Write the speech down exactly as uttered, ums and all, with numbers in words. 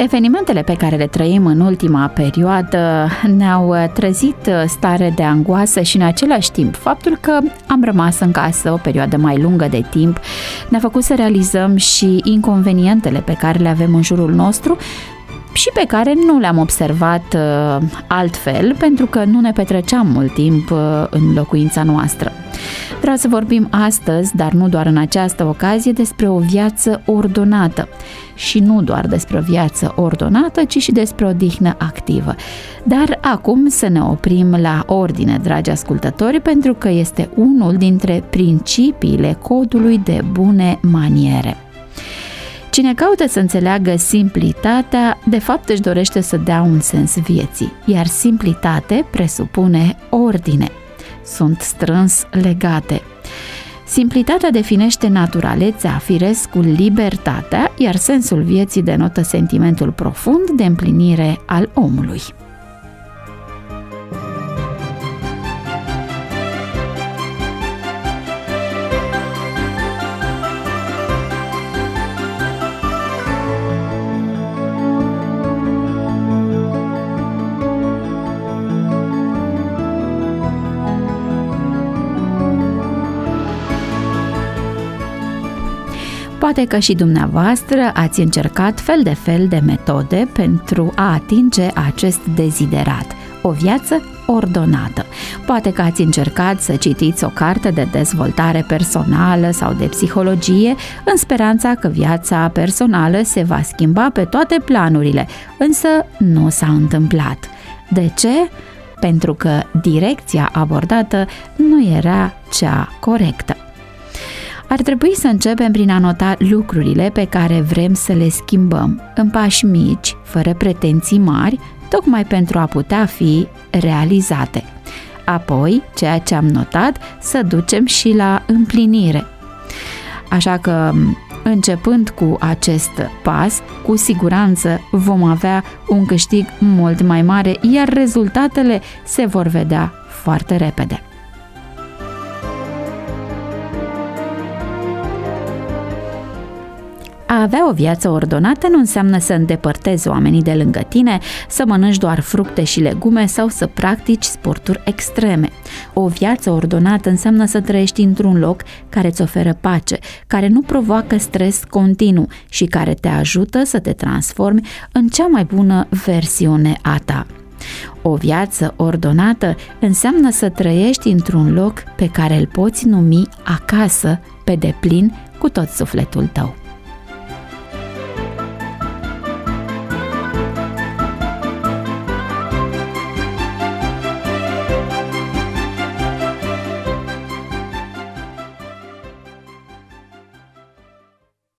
Evenimentele pe care le trăim în ultima perioadă ne-au trezit stare de angoasă și în același timp faptul că am rămas în casă o perioadă mai lungă de timp ne-a făcut să realizăm și inconvenientele pe care le avem în jurul nostru și pe care nu le-am observat uh, altfel, pentru că nu ne petreceam mult timp uh, în locuința noastră. Vreau să vorbim astăzi, dar nu doar în această ocazie, despre o viață ordonată. Și nu doar despre o viață ordonată, ci și despre o odihnă activă. Dar acum să ne oprim la ordine, dragi ascultători, pentru că este unul dintre principiile codului de bune maniere. Cine caută să înțeleagă simplitatea, de fapt își dorește să dea un sens vieții, iar simplitate presupune ordine. Sunt strâns legate. Simplitatea definește naturalețea, firescul, libertatea, iar sensul vieții denotă sentimentul profund de împlinire al omului. Poate că și dumneavoastră ați încercat fel de fel de metode pentru a atinge acest deziderat, o viață ordonată. Poate că ați încercat să citiți o carte de dezvoltare personală sau de psihologie în speranța că viața personală se va schimba pe toate planurile, însă nu s-a întâmplat. De ce? Pentru că direcția abordată nu era cea corectă. Ar trebui să începem prin a nota lucrurile pe care vrem să le schimbăm, în pași mici, fără pretenții mari, tocmai pentru a putea fi realizate. Apoi, ceea ce am notat, să ducem și la împlinire. Așa că, începând cu acest pas, cu siguranță vom avea un câștig mult mai mare, iar rezultatele se vor vedea foarte repede. A avea o viață ordonată nu înseamnă să îndepărtezi oamenii de lângă tine, să mănânci doar fructe și legume sau să practici sporturi extreme. O viață ordonată înseamnă să trăiești într-un loc care îți oferă pace, care nu provoacă stres continuu și care te ajută să te transformi în cea mai bună versiune a ta. O viață ordonată înseamnă să trăiești într-un loc pe care îl poți numi acasă pe deplin cu tot sufletul tău.